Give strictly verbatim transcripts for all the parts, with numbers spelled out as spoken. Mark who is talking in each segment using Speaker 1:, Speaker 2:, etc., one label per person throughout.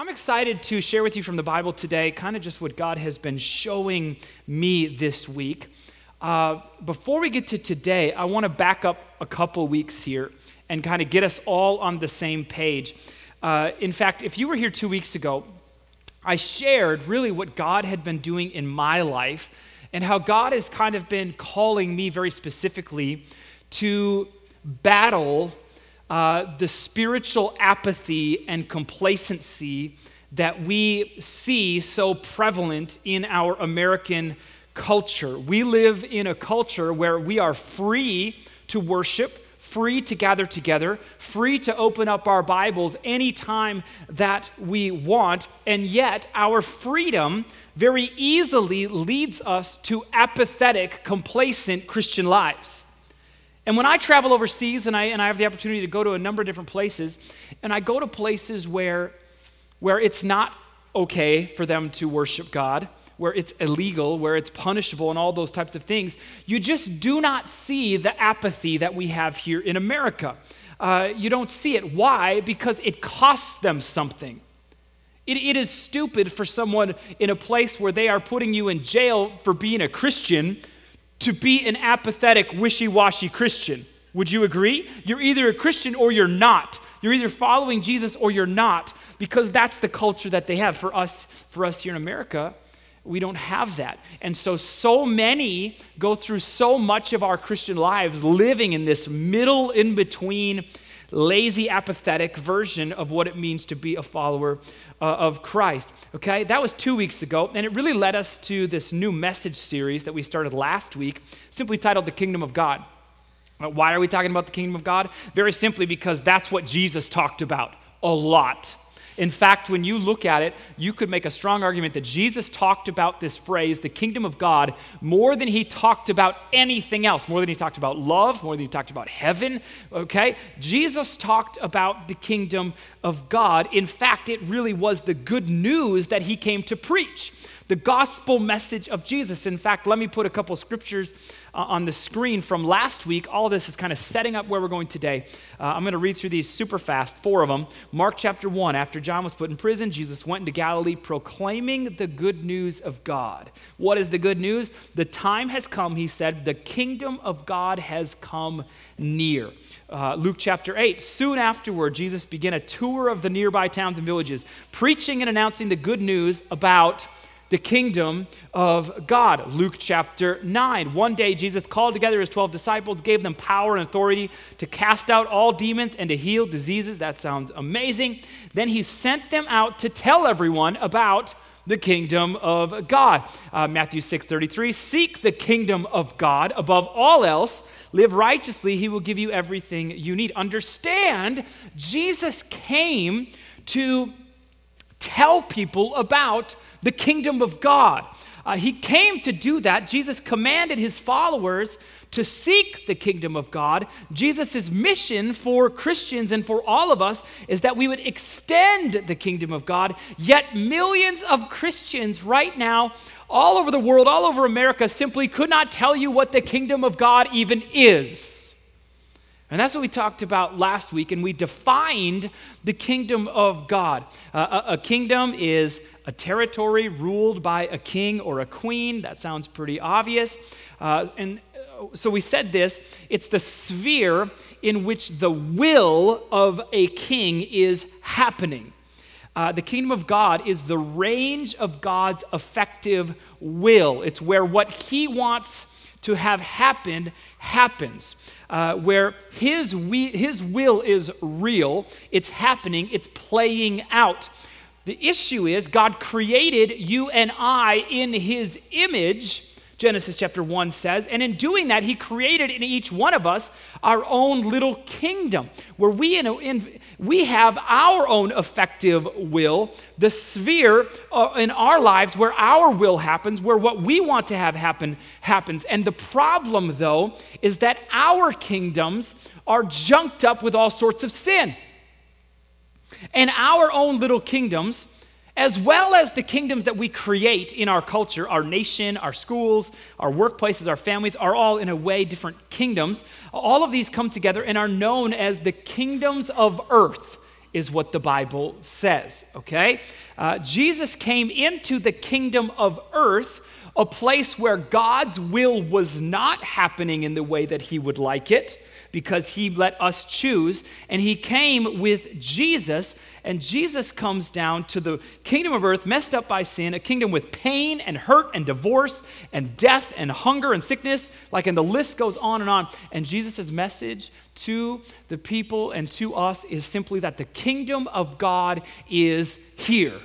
Speaker 1: I'm excited to share with you from the Bible today kind of just what God has been showing me this week. Uh, before we get to today, I want to back up a couple weeks here and kind of get us all on the same page. Uh, in fact, if you were here two weeks ago, I shared really what God had been doing in my life and how God has kind of been calling me very specifically to battle Uh, the spiritual apathy and complacency that we see so prevalent in our American culture. We live in a culture where we are free to worship, free to gather together, free to open up our Bibles anytime that we want, and yet our freedom very easily leads us to apathetic, complacent Christian lives. And when I travel overseas and I and I have the opportunity to go to a number of different places, and I go to places where, where it's not okay for them to worship God, where it's illegal, where it's punishable and all those types of things, you just do not see the apathy that we have here in America. Uh, you don't see it. Why? Because it costs them something. It, it is stupid for someone in a place where they are putting you in jail for being a Christian to be an apathetic, wishy-washy Christian. Would you agree? You're either a Christian or you're not. You're either following Jesus or you're not, because that's the culture that they have. For us, for us here in America, we don't have that. And so, so many go through so much of our Christian lives living in this middle, in-between, lazy, apathetic version of what it means to be a follower uh, of Christ. Okay, that was two weeks ago, and it really led us to this new message series that we started last week, simply titled The Kingdom of God. Uh, why are we talking about the Kingdom of God? Very simply because that's what Jesus talked about a lot. In fact, when you look at it, you could make a strong argument that Jesus talked about this phrase, the kingdom of God, more than he talked about anything else, more than he talked about love, more than he talked about heaven, okay? Jesus talked about the kingdom of God. In fact, it really was the good news that he came to preach, the gospel message of Jesus. In fact, let me put a couple scriptures uh, on the screen from last week. All of this is kind of setting up where we're going today. Uh, I'm going to read through these super fast, four of them. Mark chapter one, after John was put in prison, Jesus went into Galilee proclaiming the good news of God. What is the good news? The time has come, he said, the kingdom of God has come near. Uh, Luke chapter eight, soon afterward, Jesus began a tour of the nearby towns and villages, preaching and announcing the good news about the kingdom of God. Luke chapter nine. One day, Jesus called together his twelve disciples, gave them power and authority to cast out all demons and to heal diseases. That sounds amazing. Then he sent them out to tell everyone about the kingdom of God. Uh, Matthew six thirty-three, seek the kingdom of God above all else. Live righteously, he will give you everything you need. Understand, Jesus came to tell people about the kingdom of God. Uh, he came to do that. Jesus commanded his followers to seek the kingdom of God. Jesus' mission for Christians and for all of us is that we would extend the kingdom of God, yet millions of Christians right now, all over the world, all over America, simply could not tell you what the kingdom of God even is. And that's what we talked about last week, and we defined the kingdom of God. Uh, a, a kingdom is a territory ruled by a king or a queen. That sounds pretty obvious. Uh, and so we said this, it's the sphere in which the will of a king is happening. Uh, the kingdom of God is the range of God's effective will. It's where what he wants to have happened happens. Uh, where his, we, his will is real, it's happening, it's playing out. The issue is God created you and I in his image, Genesis chapter one says, and in doing that, he created in each one of us our own little kingdom, where we in, in we have our own effective will, the sphere uh, in our lives where our will happens, where what we want to have happen happens. And the problem, though, is that our kingdoms are junked up with all sorts of sin. And our own little kingdoms, as well as the kingdoms that we create in our culture, our nation, our schools, our workplaces, our families, are all in a way different kingdoms. All of these come together and are known as the kingdoms of earth is what the Bible says, okay? Uh, Jesus came into the kingdom of earth, a place where God's will was not happening in the way that he would like it, because he let us choose, and he came with Jesus, and Jesus comes down to the kingdom of earth messed up by sin, a kingdom with pain and hurt and divorce and death and hunger and sickness, like, and the list goes on and on. And Jesus' message to the people and to us is simply that the kingdom of God is here.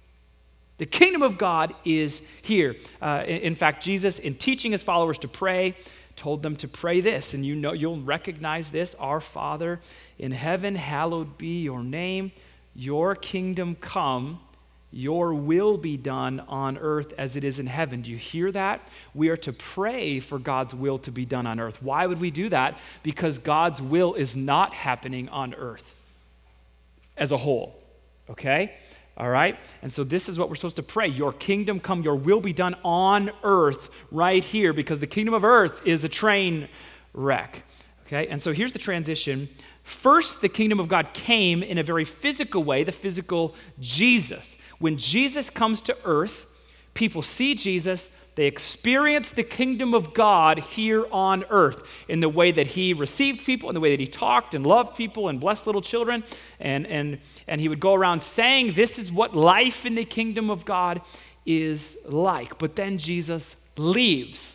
Speaker 1: The kingdom of God is here. Uh, in, in fact, Jesus, in teaching his followers to pray, told them to pray this, and you know, you'll recognize this: Our Father in heaven, hallowed be your name. Your kingdom come, your will be done on earth as it is in heaven. Do you hear that? We are to pray for God's will to be done on earth. Why would we do that? Because God's will is not happening on earth as a whole, okay? All right? And so this is what we're supposed to pray. Your kingdom come, your will be done on earth right here, because the kingdom of earth is a train wreck. Okay? And so here's the transition. First, the kingdom of God came in a very physical way, the physical Jesus. When Jesus comes to earth, people see Jesus, they experience the kingdom of God here on earth in the way that he received people, in the way that he talked and loved people and blessed little children. And, and, and he would go around saying, this is what life in the kingdom of God is like. But then Jesus leaves.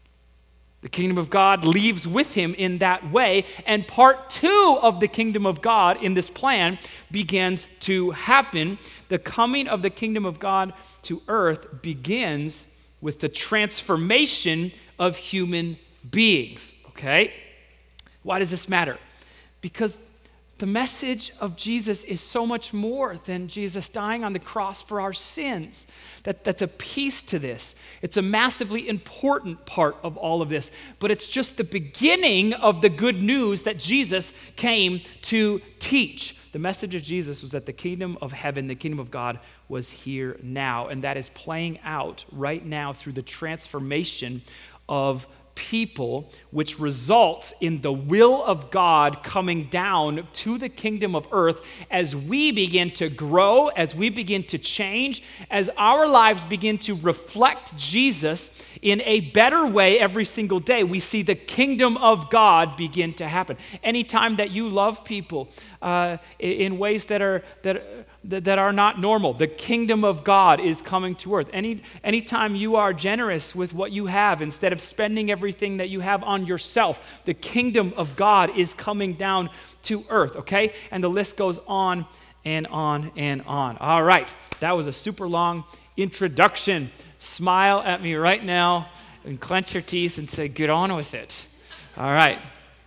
Speaker 1: The kingdom of God leaves with him in that way. And part two of the kingdom of God in this plan begins to happen. The coming of the kingdom of God to earth begins with the transformation of human beings, okay? Why does this matter? Because the message of Jesus is so much more than Jesus dying on the cross for our sins. That, that's a piece to this. It's a massively important part of all of this, but it's just the beginning of the good news that Jesus came to teach. The message of Jesus was that the kingdom of heaven, the kingdom of God, was here now, and that is playing out right now through the transformation of people, which results in the will of God coming down to the kingdom of earth as we begin to grow, as we begin to change, as our lives begin to reflect Jesus in a better way every single day. We see the kingdom of God begin to happen. Anytime that you love people uh, in ways that are that that are not normal, the kingdom of God is coming to earth. Any anytime you are generous with what you have instead of spending everything that you have on yourself, the kingdom of God is coming down to earth, okay? And the list goes on and on and on. All right, that was a super long introduction. Smile at me right now and clench your teeth and say, get on with it. All right.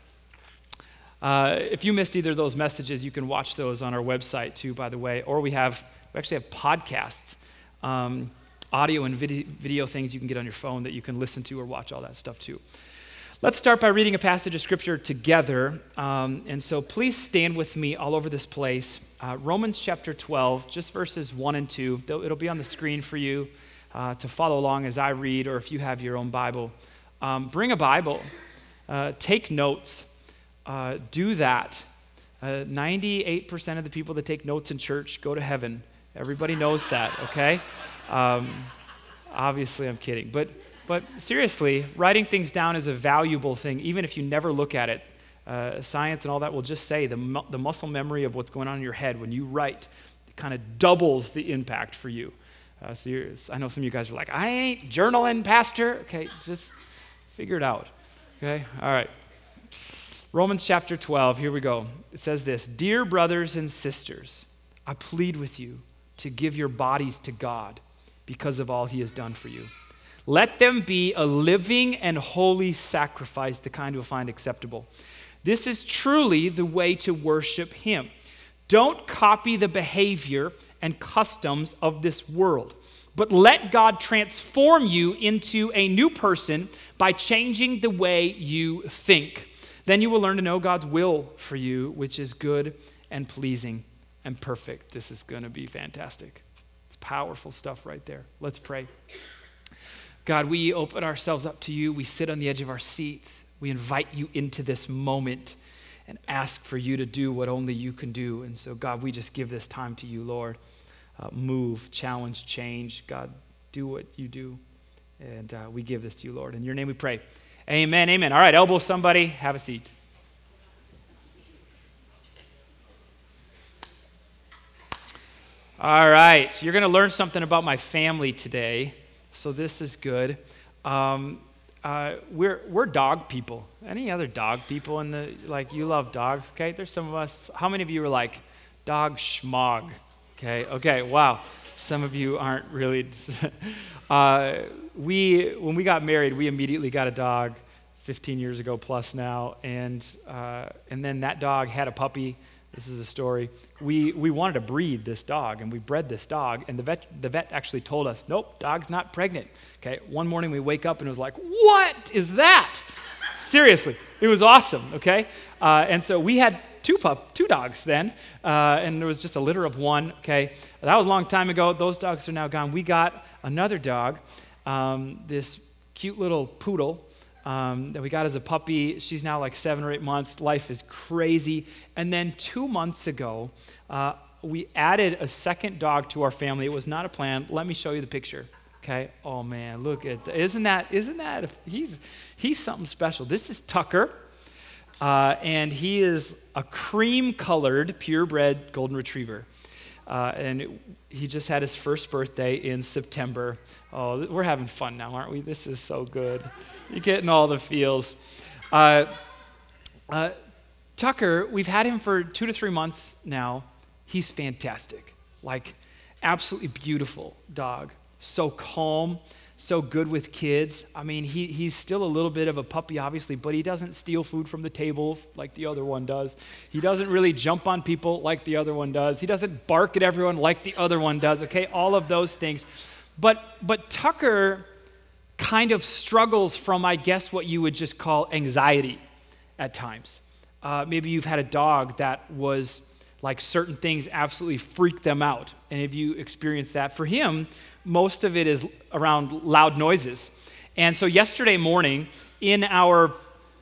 Speaker 1: Uh, if you missed either of those messages, you can watch those on our website too, by the way. Or we have, we actually have podcasts, um, audio and video, video things you can get on your phone that you can listen to or watch all that stuff too. Let's start by reading a passage of scripture together. Um, and so please stand with me all over this place. Uh, Romans chapter twelve, just verses one and two. It'll be on the screen for you uh, to follow along as I read, or if you have your own Bible. Um, bring a Bible. Uh, take notes. Uh, do that. Uh, ninety-eight percent of the people that take notes in church go to heaven. Everybody knows that, okay? Um, obviously, I'm kidding. But but seriously, writing things down is a valuable thing, even if you never look at it. Uh, science and all that will just say the, mu- the muscle memory of what's going on in your head when you write kind of doubles the impact for you. Uh, so you're, I know some of you guys are like, I ain't journaling, pastor. Okay, just figure it out. Okay, all right. Romans chapter twelve, here we go. It says this: Dear brothers and sisters, I plead with you to give your bodies to God because of all he has done for you. Let them be a living and holy sacrifice, the kind you'll find acceptable. This is truly the way to worship him. Don't copy the behavior and customs of this world, but let God transform you into a new person by changing the way you think. Then you will learn to know God's will for you, which is good and pleasing and perfect. This is going to be fantastic. It's powerful stuff right there. Let's pray. God, we open ourselves up to you. We sit on the edge of our seats. We invite you into this moment. and ask for you to do what only you can do. And so, God, we just give this time to you, Lord. Uh, move, challenge, change. God, do what you do. And uh, we give this to you, Lord. In your name we pray. Amen, amen. All right, elbow somebody. Have a seat. All right, you're going to learn something about my family today, so this is good. Um, uh, we're we're dog people. Any other dog people in the, like, you love dogs, okay? There's some of us. How many of you are like, dog schmog, okay? Okay, wow. Some of you aren't really. uh, we, when we got married, we immediately got a dog fifteen years ago plus now, and uh, and then that dog had a puppy. This is a story. We we wanted to breed this dog, and we bred this dog, and the vet the vet actually told us, nope, dog's not pregnant. Okay, one morning we wake up and it was like, what is that? Seriously, it was awesome, okay? Uh, and so we had two pup, two dogs then, uh, and there was just a litter of one, okay? That was a long time ago. Those dogs are now gone. We got another dog, um, this cute little poodle, Um, that we got as a puppy. She's now like seven or eight months. Life is crazy. And then two months ago, uh, we added a second dog to our family. It was not a plan. Let me show you the picture. Okay. Oh man, look at that. Isn't that? Isn't that? He's he's something special. This is Tucker, uh, and he is a cream-colored, purebred golden retriever. Uh, and it, he just had his first birthday in September. Oh, we're having fun now, aren't we? This is so good. You're getting all the feels. Uh, uh, Tucker, we've had him for two to three months now. He's fantastic. Like, absolutely beautiful dog. So calm, so good with kids. I mean, he he's still a little bit of a puppy, obviously, but he doesn't steal food from the table like the other one does. He doesn't really jump on people like the other one does. He doesn't bark at everyone like the other one does, okay? All of those things. But but Tucker kind of struggles from, I guess, what you would just call anxiety at times. Uh, maybe you've had a dog that was like certain things absolutely freak them out. And if you experience that, for him, most of it is around loud noises. And so yesterday morning in our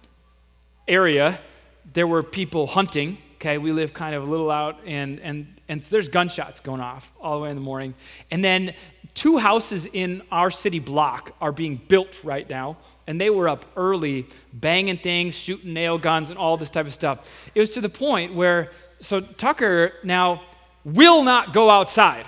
Speaker 1: area, there were people hunting. Okay, we live kind of a little out, and and and there's gunshots going off all the way in the morning. And then two houses in our city block are being built right now, and they were up early, banging things, shooting nail guns, and all this type of stuff. It was to the point where, so Tucker now will not go outside.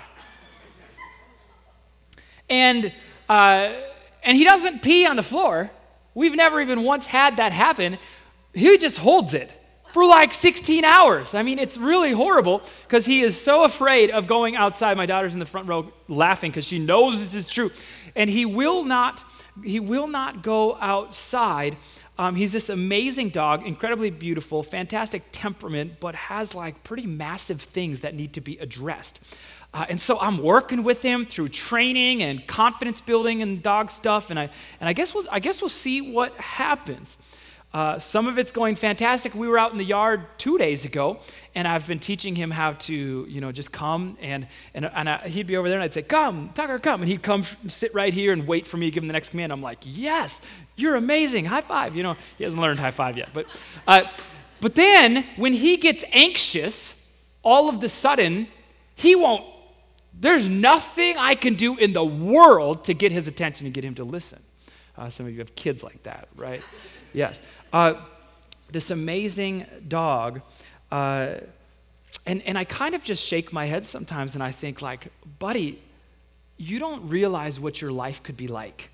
Speaker 1: And uh, and he doesn't pee on the floor. We've never even once had that happen. He just holds it for like sixteen hours. I mean, it's really horrible because he is so afraid of going outside. My daughter's in the front row laughing because she knows this is true. And he will not, he will not go outside. Um, he's this amazing dog, incredibly beautiful, fantastic temperament, but has like pretty massive things that need to be addressed. Uh, and so I'm working with him through training and confidence building and dog stuff. And I and I guess we'll I guess we'll see what happens. Uh, some of it's going fantastic. We were out in the yard two days ago, and I've been teaching him how to, you know, just come, and and, and I, he'd be over there, and I'd say, come, Tucker, come, and he'd come sit right here and wait for me to give him the next command. I'm like, yes, you're amazing, high five. You know, he hasn't learned high five yet, but uh, but then when he gets anxious, all of the sudden, he won't, there's nothing I can do in the world to get his attention and get him to listen. Uh, some of you have kids like that, right? Yes. Uh, this amazing dog, uh, and, and I kind of just shake my head sometimes and I think like, buddy, you don't realize what your life could be like.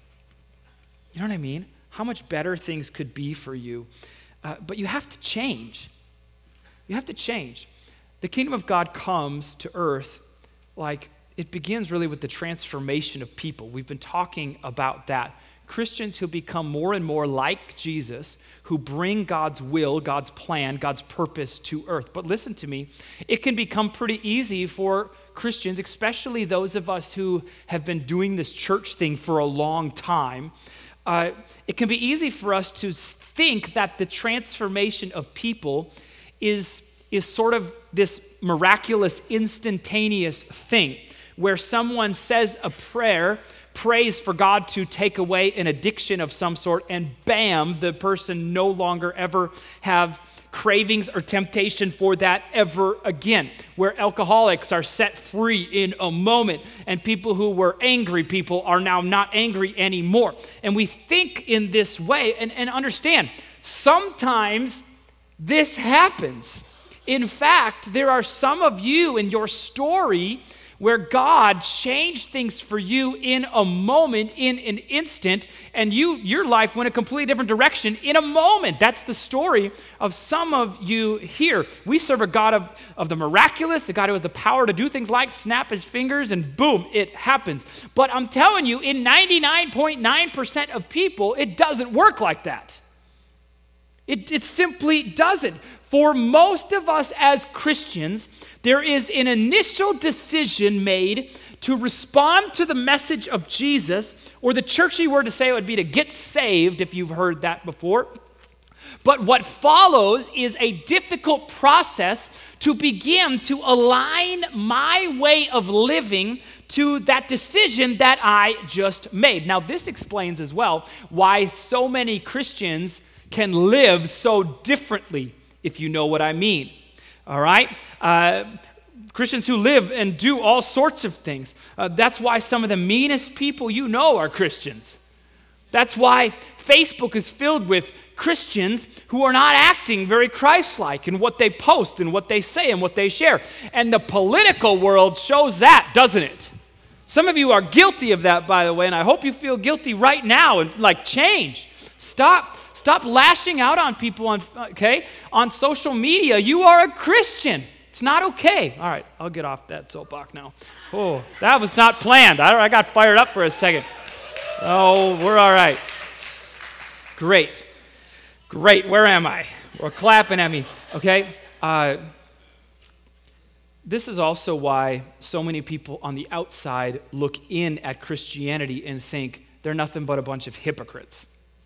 Speaker 1: You know what I mean? How much better things could be for you. Uh, but you have to change. You have to change. The kingdom of God comes to earth like it begins really with the transformation of people. We've been talking about that. Christians who become more and more like Jesus, who bring God's will, God's plan, God's purpose to earth. But listen to me, it can become pretty easy for Christians, especially those of us who have been doing this church thing for a long time. Uh, it can be easy for us to think that the transformation of people is, is sort of this miraculous, instantaneous thing where someone says a prayer, prays for God to take away an addiction of some sort, and bam, the person no longer ever has cravings or temptation for that ever again. Where alcoholics are set free in a moment, and people who were angry people are now not angry anymore. And we think in this way, and, and understand, sometimes this happens. In fact, there are some of you in your story where God changed things for you in a moment, in an instant, and you, your life went a completely different direction in a moment. That's the story of some of you here. We serve a God of, of the miraculous, a God who has the power to do things like snap his fingers and boom, it happens. But I'm telling you, in ninety-nine point nine percent of people, it doesn't work like that. It, it simply doesn't. For most of us as Christians, there is an initial decision made to respond to the message of Jesus, or the churchy word to say it would be to get saved, if you've heard that before. But what follows is a difficult process to begin to align my way of living to that decision that I just made. Now, this explains as well why so many Christians can live so differently, if you know what I mean. All right? Uh, Christians who live and do all sorts of things. Uh, that's why some of the meanest people you know are Christians. That's why Facebook is filled with Christians who are not acting very Christ-like in what they post and what they say and what they share. And the political world shows that, doesn't it? Some of you are guilty of that, by the way, and I hope you feel guilty right now and like change. Stop. Stop lashing out on people on, okay, on social media. You are a Christian. It's not okay. All right, I'll get off that soapbox now. Oh, that was not planned. I, I got fired up for a second. Oh, we're all right. Great. Great. Where am I? We're clapping at me. Okay. Uh, this is also why so many people on the outside look in at Christianity and think they're nothing but a bunch of hypocrites.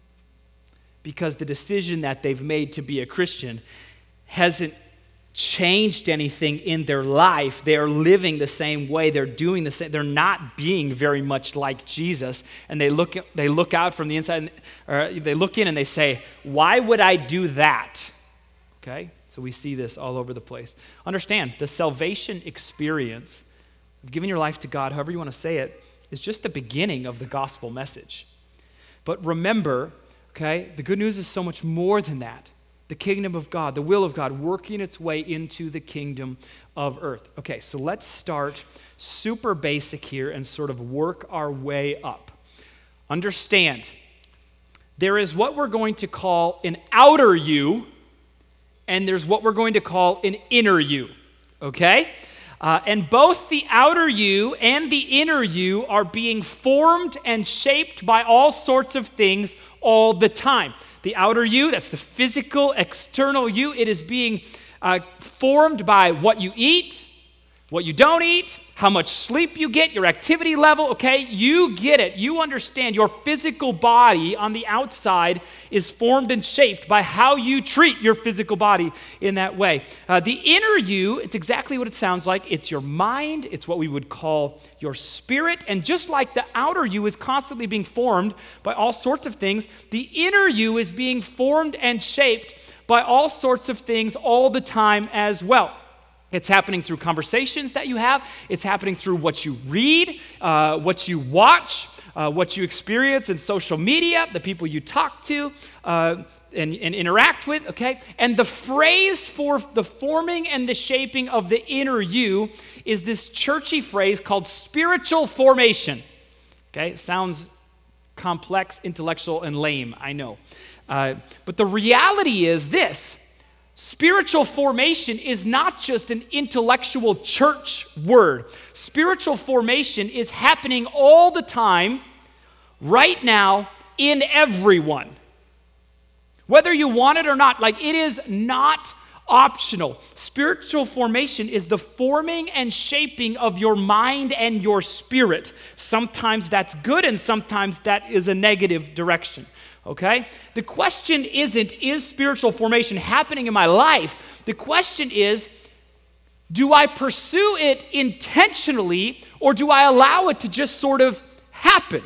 Speaker 1: Because the decision that they've made to be a Christian hasn't changed anything in their life. They're living the same way. They're doing the same. They're not being very much like Jesus. And they look they look out from the inside, or they look in and they say, why would I do that? Okay? So we see this all over the place. Understand, the salvation experience of giving your life to God, however you want to say it, is just the beginning of the gospel message. But remember, okay, the good news is so much more than that. The kingdom of God, the will of God, working its way into the kingdom of earth. Okay, so let's start super basic here and sort of work our way up. Understand, there is what we're going to call an outer you, and there's what we're going to call an inner you, okay? Uh, and both the outer you and the inner you are being formed and shaped by all sorts of things all the time. The outer you, that's the physical, external you. It is being uh, formed by what you eat, what you don't eat, how much sleep you get, your activity level, okay? You get it. You understand your physical body on the outside is formed and shaped by how you treat your physical body in that way. Uh, the inner you, it's exactly what it sounds like. It's your mind. It's what we would call your spirit. And just like the outer you is constantly being formed by all sorts of things, the inner you is being formed and shaped by all sorts of things all the time as well. It's happening through conversations that you have. It's happening through what you read, uh, what you watch, uh, what you experience in social media, the people you talk to uh, and, and interact with, okay? And the phrase for the forming and the shaping of the inner you is this churchy phrase called spiritual formation, okay? It sounds complex, intellectual, and lame, I know. Uh, but the reality is this. Spiritual formation is not just an intellectual church word. Spiritual formation is happening all the time, right now, in everyone. Whether you want it or not, like it is not optional. Spiritual formation is the forming and shaping of your mind and your spirit. Sometimes that's good and sometimes that is a negative direction. Okay? The question isn't, is spiritual formation happening in my life? The question is, do I pursue it intentionally or do I allow it to just sort of happen.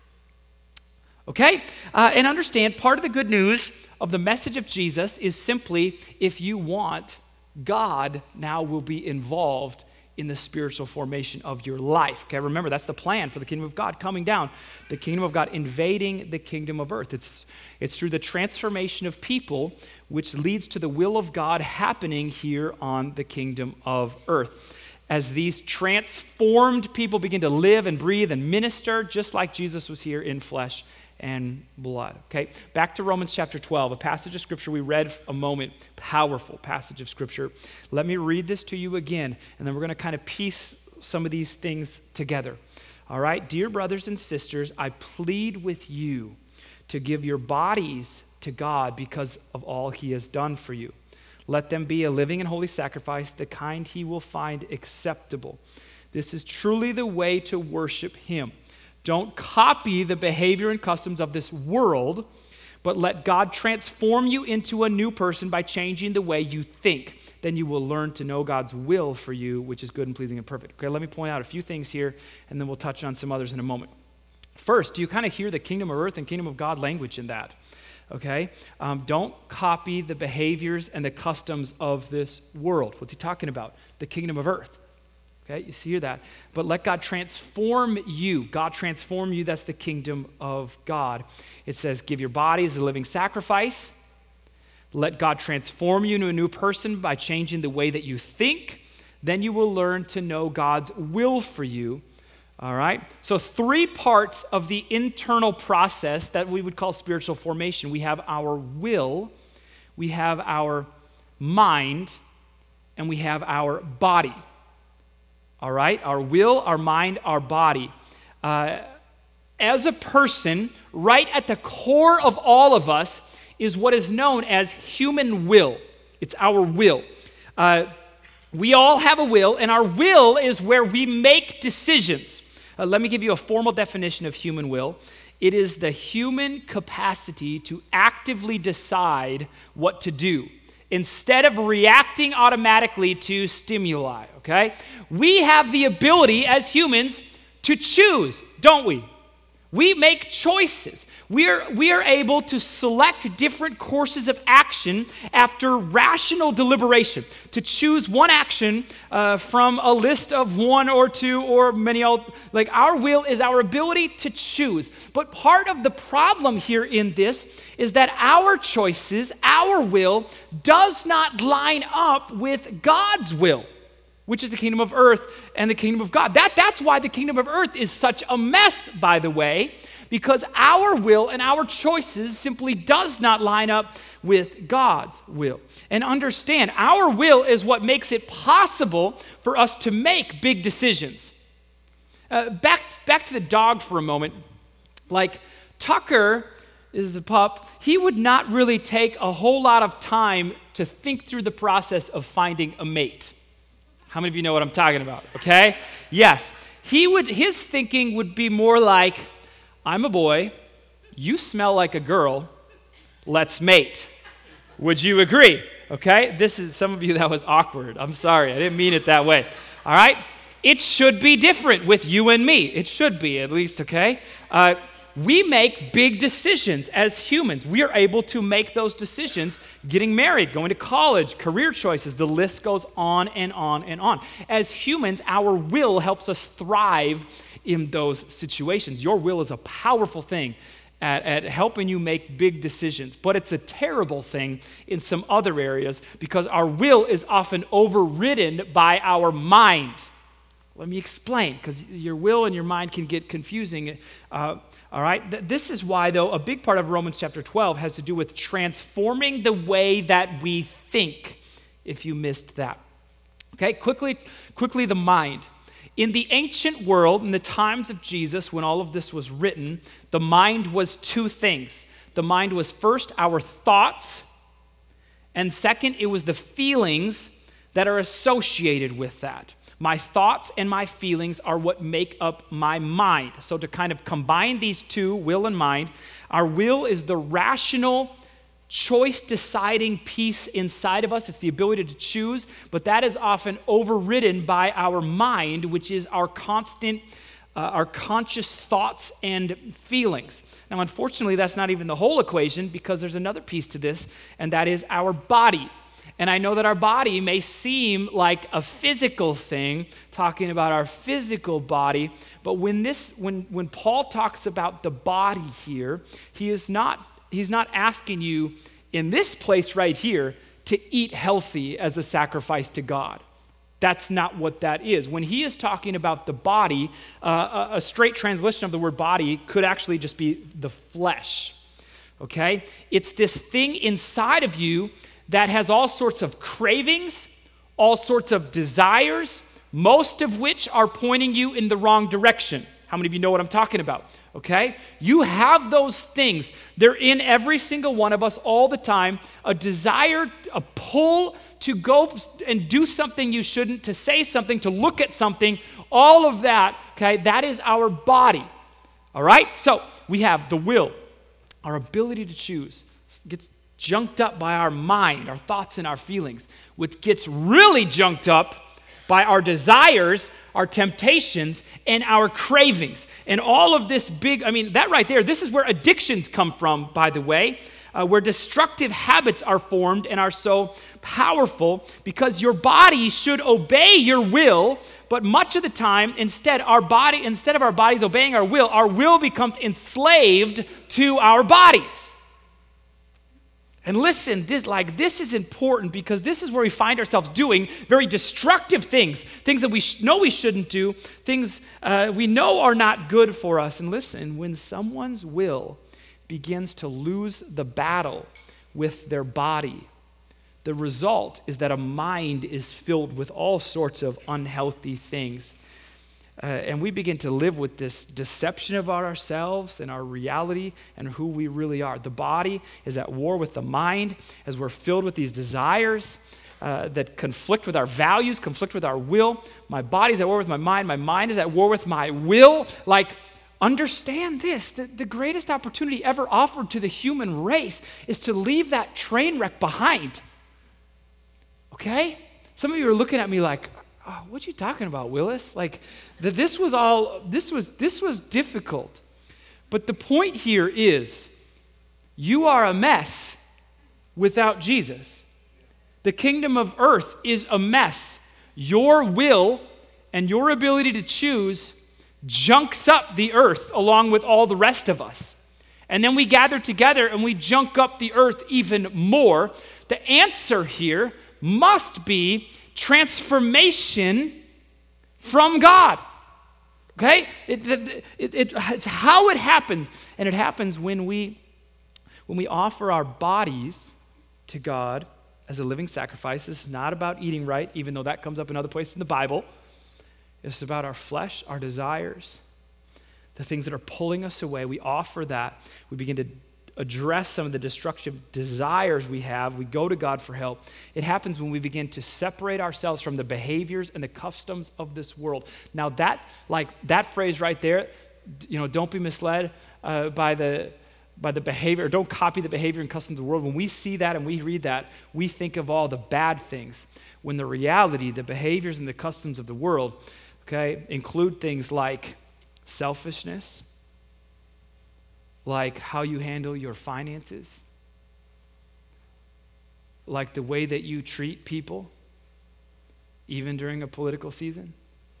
Speaker 1: Okay? Uh, and understand, part of the good news of the message of Jesus is simply, if you want, God now will be involved in the spiritual formation of your life. Okay, remember, that's the plan for the kingdom of God coming down. The kingdom of God invading the kingdom of earth. It's, it's through the transformation of people which leads to the will of God happening here on the kingdom of earth. As these transformed people begin to live and breathe and minister just like Jesus was here in flesh and blood. Okay, back to Romans chapter twelve, a passage of scripture we read a moment, powerful passage of scripture. Let me read this to you again, and then we're going to kind of piece some of these things together. All right, dear brothers and sisters, I plead with you to give your bodies to God because of all he has done for you. Let them be a living and holy sacrifice, the kind he will find acceptable. This is truly the way to worship him. Don't copy the behavior and customs of this world, but let God transform you into a new person by changing the way you think. Then you will learn to know God's will for you, which is good and pleasing and perfect. Okay, let me point out a few things here, and then we'll touch on some others in a moment. First, do you kind of hear the kingdom of earth and kingdom of God language in that? Okay, um, don't copy the behaviors and the customs of this world. What's he talking about? The kingdom of earth. Okay, you see that. But let God transform you. God transform you. That's the kingdom of God. It says, give your body as a living sacrifice. Let God transform you into a new person by changing the way that you think. Then you will learn to know God's will for you. All right? So three parts of the internal process that we would call spiritual formation. We have our will, we have our mind, and we have our body. All right, our will, our mind, our body. Uh, as a person, right at the core of all of us is what is known as human will. It's our will. Uh, we all have a will, and our will is where we make decisions. Uh, let me give you a formal definition of human will. It is the human capacity to actively decide what to do, instead of reacting automatically to stimuli, okay? We have the ability as humans to choose, don't we? We make choices. We are, we are able to select different courses of action after rational deliberation, to choose one action uh, from a list of one or two or many. Like, our will is our ability to choose. But part of the problem here in this is that our choices, our will, does not line up with God's will, which is the kingdom of earth and the kingdom of God. That, that's why the kingdom of earth is such a mess, by the way, because our will and our choices simply does not line up with God's will. And understand, our will is what makes it possible for us to make big decisions. Uh, back, back to the dog for a moment. Like, Tucker is the pup. He would not really take a whole lot of time to think through the process of finding a mate. How many of you know what I'm talking about? Okay? Yes. He would, his thinking would be more like, I'm a boy, you smell like a girl, let's mate. Would you agree? Okay? This is, some of you, that was awkward. I'm sorry, I didn't mean it that way. All right? It should be different with you and me. It should be, at least, okay? Uh, we make big decisions as humans. We are able to make those decisions, getting married, going to college, career choices. The list goes on and on and on. As humans, our will helps us thrive in those situations. Your will is a powerful thing at, at helping you make big decisions, but it's a terrible thing in some other areas because our will is often overridden by our mind. Let me explain, because your will and your mind can get confusing. Uh, all right? This is why, though, a big part of Romans chapter twelve has to do with transforming the way that we think, if you missed that. Okay, quickly, quickly the mind. In the ancient world, in the times of Jesus, when all of this was written, the mind was two things. The mind was first our thoughts, and second, it was the feelings that are associated with that. My thoughts and my feelings are what make up my mind. So to kind of combine these two, will and mind, our will is the rational, choice-deciding piece inside of us. It's the ability to choose, but that is often overridden by our mind, which is our constant uh, our conscious thoughts and feelings. Now, unfortunately, that's not even the whole equation, because there's another piece to this, and that is our body. And I know that our body may seem like a physical thing, talking about our physical body, but when this, when, when Paul talks about the body here, he is not, he's not asking you in this place right here to eat healthy as a sacrifice to God. That's not what that is. When he is talking about the body, uh, a, a straight translation of the word body could actually just be the flesh, okay? It's this thing inside of you that has all sorts of cravings, all sorts of desires, most of which are pointing you in the wrong direction. How many of you know what I'm talking about? Okay? You have those things. They're in every single one of us all the time. A desire, a pull to go and do something you shouldn't, to say something, to look at something, all of that, okay? That is our body. All right? So we have the will, our ability to choose. Gets junked up by our mind, our thoughts and our feelings, which gets really junked up by our desires, our temptations, and our cravings. And all of this big, I mean, that right there, this is where addictions come from, by the way, uh, where destructive habits are formed and are so powerful, because your body should obey your will, but much of the time, instead, our body, instead of our bodies obeying our will, our will becomes enslaved to our bodies. And listen, this like this is important, because this is where we find ourselves doing very destructive things, things that we sh- know we shouldn't do, things uh, we know are not good for us. And listen, when someone's will begins to lose the battle with their body, the result is that a mind is filled with all sorts of unhealthy things. Uh, and we begin to live with this deception of ourselves and our reality and who we really are. The body is at war with the mind as we're filled with these desires uh, that conflict with our values, conflict with our will. My body's at war with my mind. My mind is at war with my will. Like, understand this. The, the greatest opportunity ever offered to the human race is to leave that train wreck behind. Okay? Some of you are looking at me like, oh, what you talking about, Willis? Like, that this was all, this was, this was difficult. But the point here is, you are a mess without Jesus. The kingdom of earth is a mess. Your will and your ability to choose junks up the earth along with all the rest of us. And then we gather together and we junk up the earth even more. The answer here must be transformation from God. Okay? It, it, it, it's how it happens. And it happens when we, when we offer our bodies to God as a living sacrifice. This is not about eating right, even though that comes up in other places in the Bible. It's about our flesh, our desires, the things that are pulling us away. We offer that. We begin to address some of the destructive desires we have. We go to God for help. It happens when we begin to separate ourselves from the behaviors and the customs of this world. Now that, like that phrase right there, you know, don't be misled uh, by the by the behavior, or don't copy the behavior and customs of the world. When we see that and we read that, we think of all the bad things. When the reality, the behaviors and the customs of the world, okay, include things like selfishness, like how you handle your finances, like the way that you treat people, even during a political season.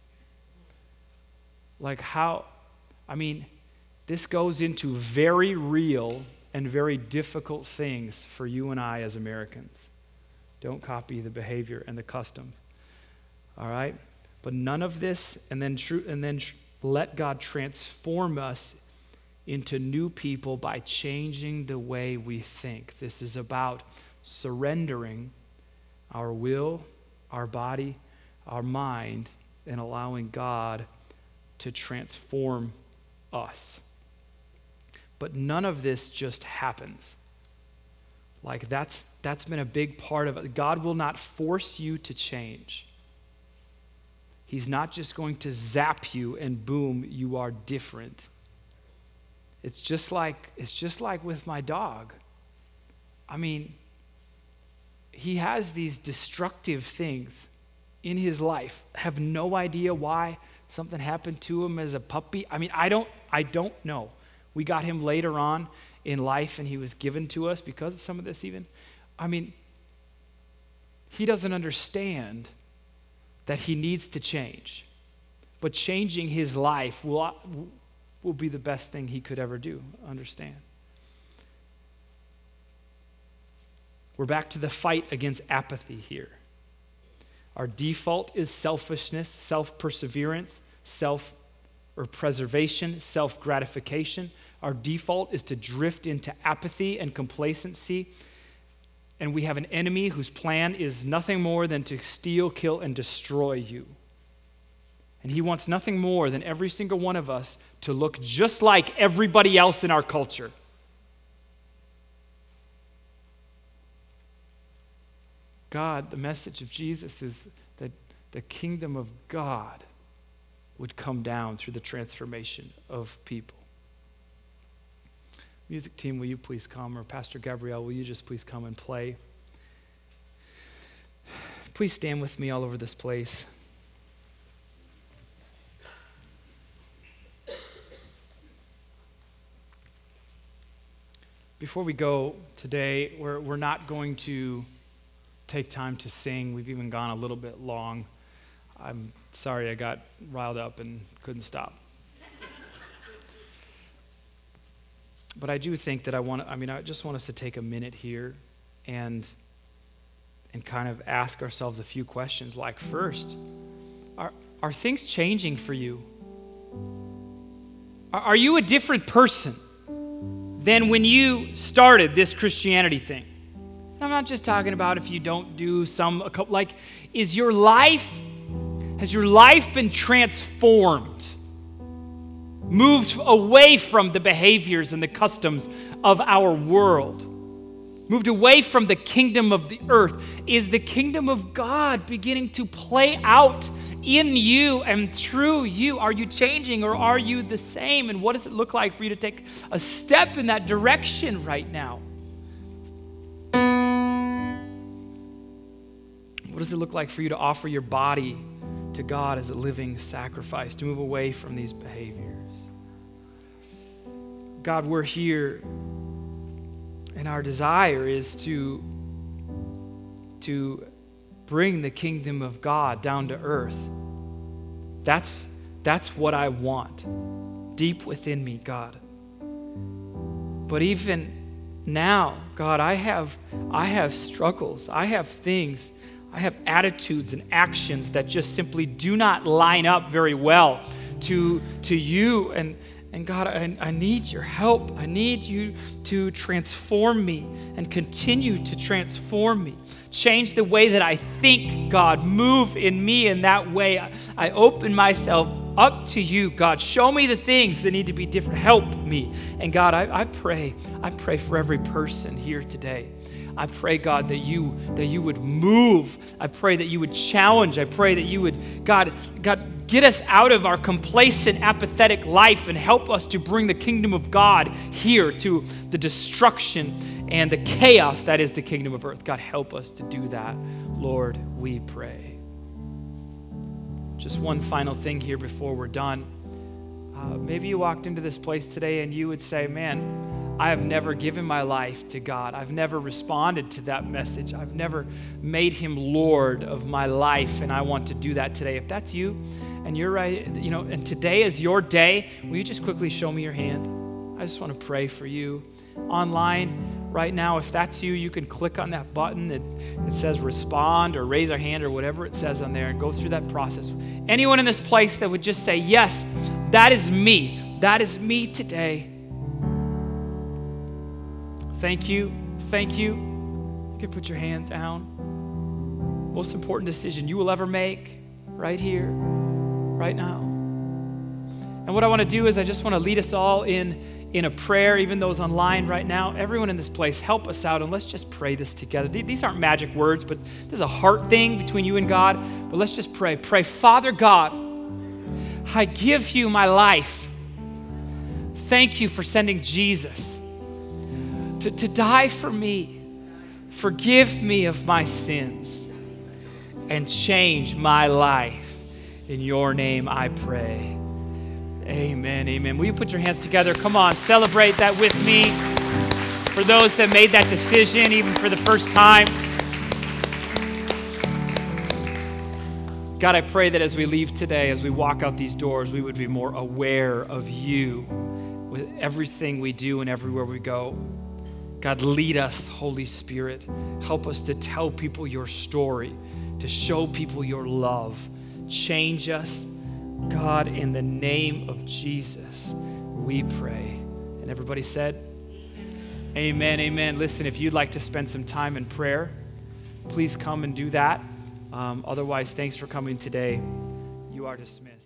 Speaker 1: Like how, I mean, this goes into very real and very difficult things for you and I as Americans. Don't copy the behavior and the customs, all right? But none of this, and then tr- and then tr- let God transform us into new people by changing the way we think. This is about surrendering our will, our body, our mind, and allowing God to transform us. But none of this just happens. Like that's that's been a big part of it. God will not force you to change. He's not just going to zap you and boom, you are different. It's just like it's just like with my dog. I mean, he has these destructive things in his life. I have no idea why. Something happened to him as a puppy. I mean, I don't, I don't know. We got him later on in life, and he was given to us because of some of this even. I mean, he doesn't understand that he needs to change. But changing his life will, will be the best thing he could ever do, understand. We're back to the fight against apathy here. Our default is selfishness, self-perseverance, self or preservation, self-gratification. Our default is to drift into apathy and complacency. And we have an enemy whose plan is nothing more than to steal, kill, and destroy you. And he wants nothing more than every single one of us to look just like everybody else in our culture. God, the message of Jesus is that the kingdom of God would come down through the transformation of people. Music team, will you please come? Or Pastor Gabrielle, will you just please come and play? Please stand with me all over this place. Before we go today, we're, we're not going to take time to sing. We've even gone a little bit long. I'm sorry I got riled up and couldn't stop. But I do think that I want to, I mean, I just want us to take a minute here and and kind of ask ourselves a few questions. Like, first, are, are things changing for you? Are, are you a different person than when you started this Christianity thing? I'm not just talking about if you don't do some, a couple, like, is your life, has your life been transformed? Moved away from the behaviors and the customs of our world? Moved away from the kingdom of the earth? Is the kingdom of God beginning to play out in you and through you? Are you changing or are you the same? And what does it look like for you to take a step in that direction right now? What does it look like for you to offer your body to God as a living sacrifice, to move away from these behaviors? God, we're here, and our desire is to, to bring the kingdom of God down to earth. That's, that's what I want deep within me, God. But even now, God, I have, I have struggles. I have things. I have attitudes and actions that just simply do not line up very well to, to you. And, and God, I, I need your help. I need you to transform me and continue to transform me. Change the way that I think, God. Move in me in that way. I, I open myself up to you, God. Show me the things that need to be different. Help me. And God, I, I pray, I pray for every person here today. I pray, God, that you that you would move. I pray that you would challenge. I pray that you would, God, God, get us out of our complacent, apathetic life and help us to bring the kingdom of God here to the destruction and the chaos that is the kingdom of earth. God, help us to do that. Lord, we pray. Just one final thing here before we're done. Uh, maybe you walked into this place today and you would say, man, I have never given my life to God. I've never responded to that message. I've never made him Lord of my life, and I want to do that today. If that's you, and you're right, you know, and today is your day, will you just quickly show me your hand? I just want to pray for you. Online right now, if that's you, you can click on that button that it says respond or raise a hand or whatever it says on there and go through that process. Anyone in this place that would just say, yes, that is me. That is me today. Thank you. Thank you. You can put your hand down. Most important decision you will ever make right here, right now. And what I want to do is I just want to lead us all in, in a prayer, even those online right now. Everyone in this place, help us out, and let's just pray this together. These aren't magic words, but this is a heart thing between you and God. But let's just pray. Pray, Father God, I give you my life. Thank you for sending Jesus To, to die for me. Forgive me of my sins and change my life. In your name I pray. Amen, amen. Will you put your hands together? Come on, celebrate that with me. For those that made that decision, even for the first time. God, I pray that as we leave today, as we walk out these doors, we would be more aware of you with everything we do and everywhere we go. God, lead us, Holy Spirit. Help us to tell people your story, to show people your love. Change us. God, in the name of Jesus, we pray. And everybody said, amen, amen. Listen, if you'd like to spend some time in prayer, please come and do that. Um, otherwise, thanks for coming today. You are dismissed.